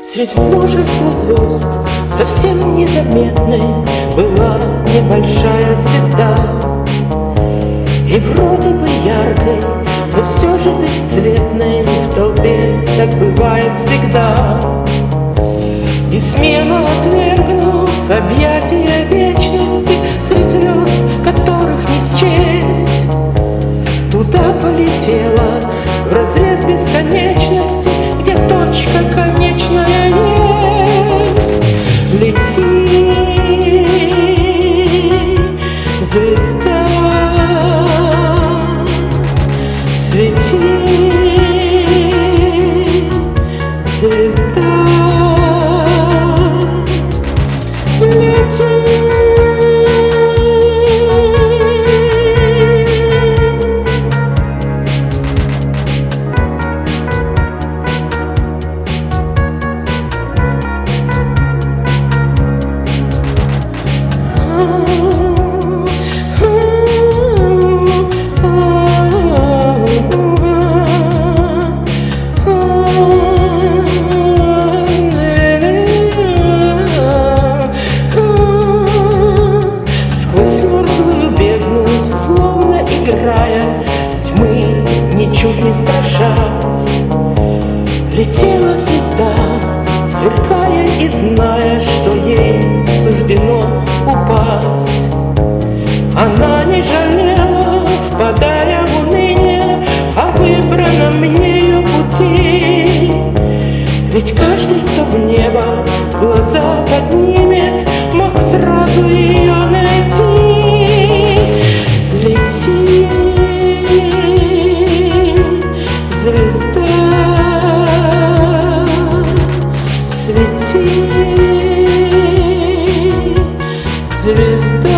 Среди множества звезд совсем незаметной была небольшая звезда. И вроде бы яркой, но все же бесцветной в толпе так бывает всегда. И смело отвергнув объятия вечности, среди звезд, которых не счесть, туда полетела вразрез бесконечности, где точка конечная есть. Лети, звезда, свети, звезда, лети. Тьмы ничуть не страшась, летела звезда, сверкая и зная, что ей суждено упасть. Она не жалела, впадая в уныние о выбранном ею пути. Ведь каждый, кто в небо глаза поднимет, мог сразу ее найти. Лети, звезда, свети, звезда.